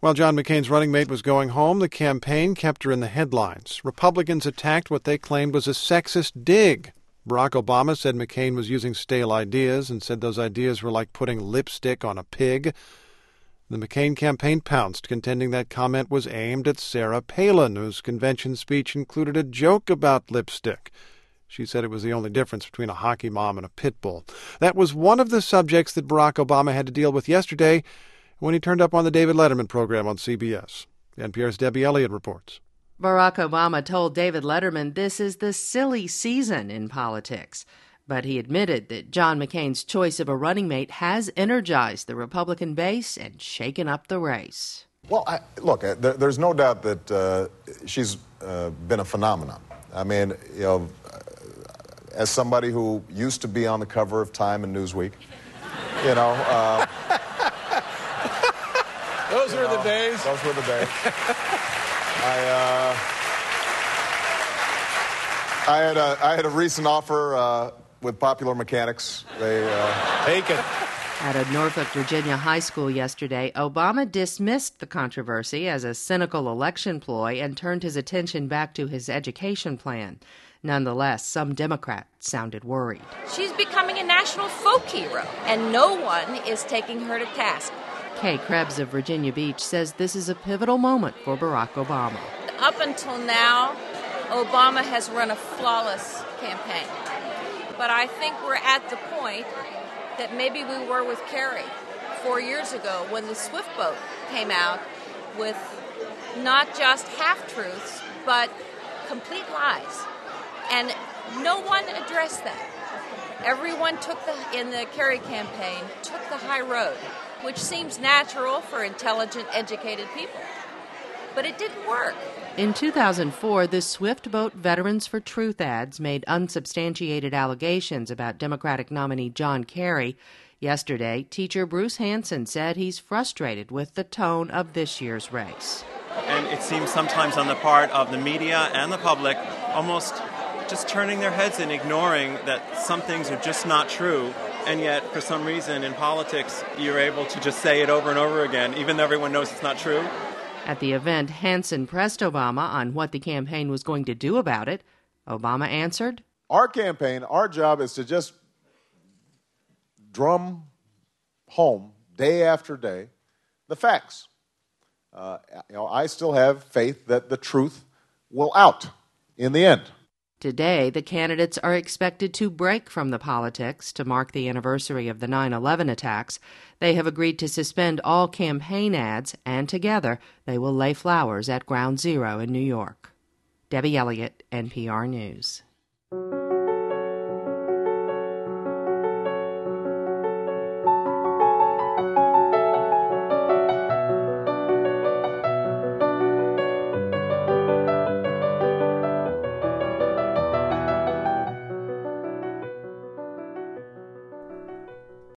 While John McCain's running mate was going home, the campaign kept her in the headlines. Republicans attacked what they claimed was a sexist dig. Barack Obama said McCain was using stale ideas and said those ideas were like putting lipstick on a pig. The McCain campaign pounced, contending that comment was aimed at Sarah Palin, whose convention speech included a joke about lipstick. She said it was the only difference between a hockey mom and a pit bull. That was one of the subjects that Barack Obama had to deal with yesterday when he turned up on the David Letterman program on CBS. NPR's Debbie Elliott reports. Barack Obama told David Letterman this is the silly season in politics. But he admitted that John McCain's choice of a running mate has energized the Republican base and shaken up the race. Well, look, there's no doubt that she's been a phenomenon. I mean, you know, as somebody who used to be on the cover of Time and Newsweek, you know... Those were the days. Those were the days. I had a recent offer with Popular Mechanics. They take it. At a Norfolk, Virginia high school yesterday, Obama dismissed the controversy as a cynical election ploy and turned his attention back to his education plan. Nonetheless, some Democrats sounded worried. She's becoming a national folk hero, and no one is taking her to task. Kay Krebs of Virginia Beach says this is a pivotal moment for Barack Obama. Up until now, Obama has run a flawless campaign. But I think we're at the point that maybe we were with Kerry 4 years ago when the Swift boat came out with not just half-truths, but complete lies. And no one addressed that. Everyone in the Kerry campaign took the high road, which seems natural for intelligent, educated people. But it didn't work. In 2004, the Swift Boat Veterans for Truth ads made unsubstantiated allegations about Democratic nominee John Kerry. Yesterday, teacher Bruce Hansen said he's frustrated with the tone of this year's race. And it seems sometimes on the part of the media and the public almost just turning their heads and ignoring that some things are just not true. And yet, for some reason, in politics, you're able to just say it over and over again, even though everyone knows it's not true. At the event, Hansen pressed Obama on what the campaign was going to do about it. Obama answered, Our campaign, our job is to just drum home day after day the facts. I still have faith that the truth will out in the end. Today, the candidates are expected to break from the politics to mark the anniversary of the 9/11 attacks. They have agreed to suspend all campaign ads, and together they will lay flowers at Ground Zero in New York. Debbie Elliott, NPR News.